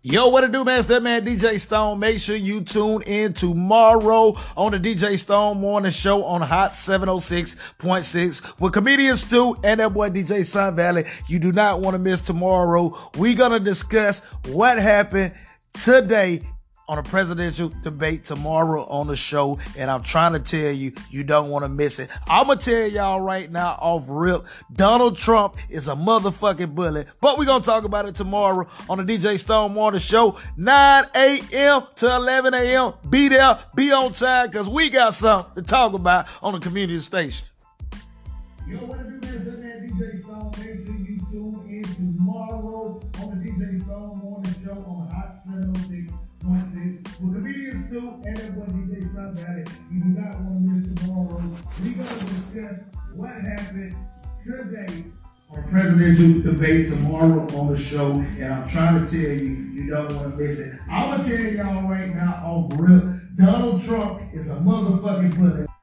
Yo, what it do, man? It's that man, DJ Stone. Make sure you tune in tomorrow on the DJ Stone Morning Show on Hot 706.6 with comedian Stu and that boy DJ Sun Valley. You do not want to miss tomorrow. We're going to discuss what happened today on a presidential debate tomorrow on the show, and I'm trying to tell you, you don't want to miss it. I'm going to tell y'all right now off rip, Donald Trump is a motherfucking bully, but we're going to talk about it tomorrow on the DJ Stone Morning Show, 9 a.m. to 11 a.m. Be there, be on time, because we got something to talk about on the community station. Yo, what it do, man? It's that man, DJ Stone. Make sure you tune in tomorrow on the DJ Stone Morning Show on Hot 706. With comedian Stu and that boy DJ Sun Valley. You do not want to miss tomorrow. We're going to discuss what happened today on presidential debate tomorrow on the show. And I'm trying to tell you, you don't want to miss it. I'm going to tell y'all right now off rip, Donald Trump is a motherfucking bully.